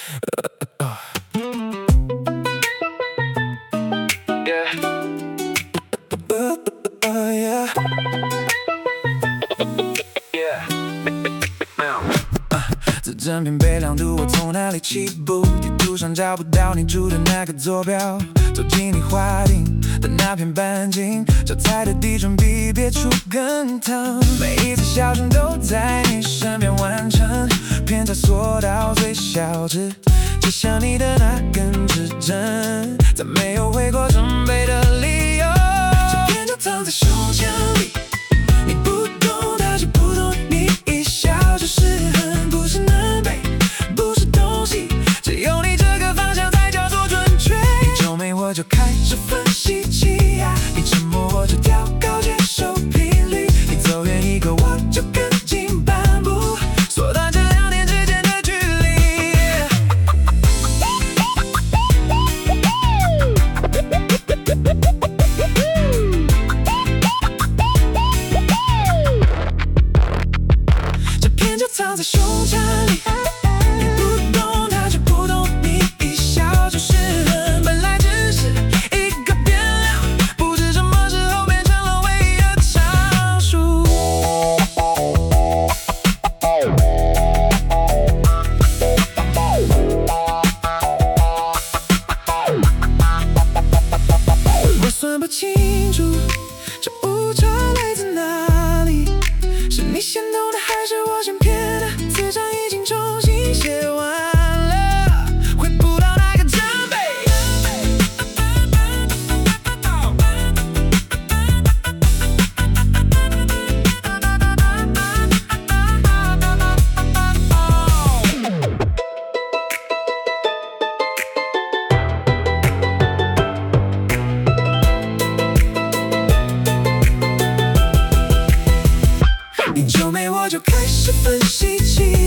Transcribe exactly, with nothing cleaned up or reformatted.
自整片北亮度，我从哪里起步？地图上找不到你住的那个坐标，走进你划定的那片半径，脚踩的地准比别处更疼。每一次小chuyện都在你身边完成，偏差缩到最小值，只想你的那根指针，再没有回过准备的理由。这片就藏在胸腔里，你不懂，它就不懂，你一笑就是恨，不是南北，不是东西，只有你这个方向才叫做准确。你皱眉我就开始分析气压，你沉默我就调高接受频率，你走远一个我就跟进半步，缩短这两点之间的距离。这片就藏在胸腔里，你不懂，它就不懂，你一笑就是恨，本来只是一个变量，不知什么时候变成了唯一的常数。我算不清楚这误差来自哪里，是你先懂的还是我先骗的？词章已经重新写完了，回不到那个真伪。你皱眉我就开始分析气